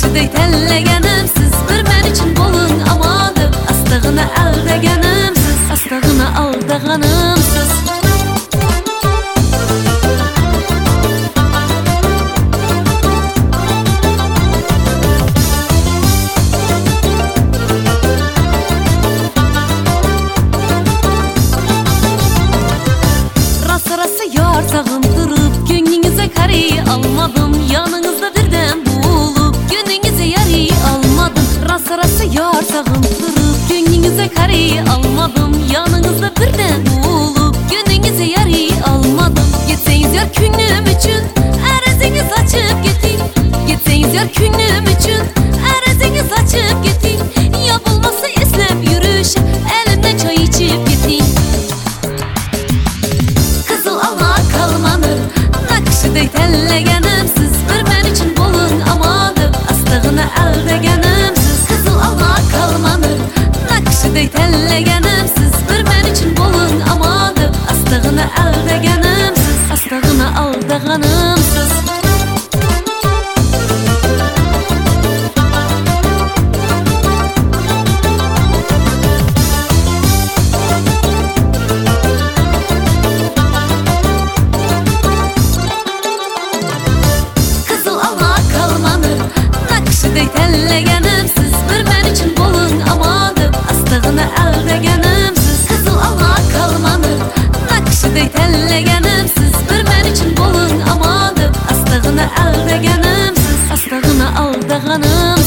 Nakşidey tellegenim siz, bir men için bolun amadım. Astığına aldegenim siz, astığına aldığanım siz. Yar sağım durup gönlünüze karıyı almadım. Yanınızda birden bulup gönlünüze yarıyı almadım. Rasa yar sağım durup gönlünüze karıyı almadım. Yanınızda birden bulup gönlünüze yarıyı almadım. Gitseniz yar günüm için araziniz açıp gitin. Gitseniz yar günüm için araziniz açıp gitin. Yapılması eslep yürüyüşüp elimden çay içip gitin. Nakşidey tellegenim siz, bir men için bolun amadım. Astığına aldegenim siz, kızıl alma kalmanı. Nakşidey tellegenim siz, bir men için bolun amadım. Astığına aldegenim siz, astığına aldığanım siz. Nakşidey tellegenim siz, bir men için bolun amadım. Astığına aldegenim siz, kızıl alma kalmanı. Nakşidey tellegenim siz, bir men için bolun amadım. Astığına aldegenim siz, astığına aldığanım.